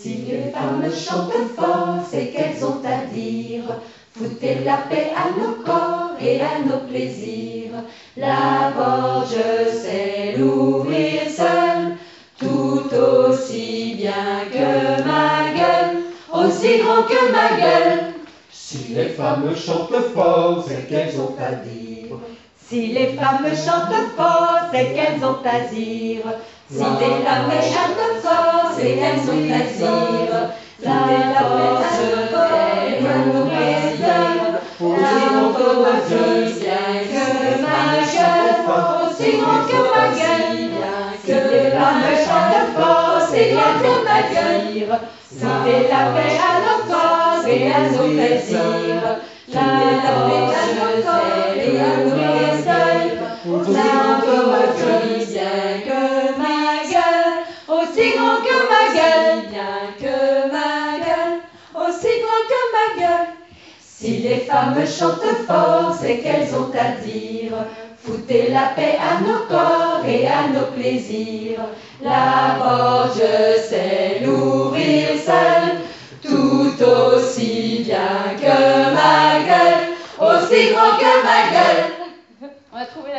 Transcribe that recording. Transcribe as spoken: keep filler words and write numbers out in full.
Si les femmes chantent fort, c'est qu'elles ont à dire. Foutez la paix à nos corps et à nos plaisirs. La gorge, c'est l'ouvrir seule, tout aussi bien que ma gueule, aussi grand que ma gueule. Si les femmes chantent fort, c'est qu'elles ont à dire. Si les femmes chantent fort, c'est qu'elles ont à dire. Si les femmes chantent fort, c'est qu'elles ont à dire. La force, c'est l'ouvrir seule, aussi bien que ma gueule, aussi grand que ma gueule. Si les femmes chantent fort, c'est qu'elles ont à dire. C'était la paix à nos corps et à nos plaisirs. La force, c'est l'ouvrir seule, aussi bien que ma gueule, aussi grand que ma gueule, bien que ma gueule, aussi grand que ma gueule. Si les femmes chantent fort, c'est qu'elles ont à dire. Foutez la paix à nos corps et à nos plaisirs. La gorge, c'est l'ouvrir seule, tout aussi bien que ma gueule, aussi grand que ma gueule.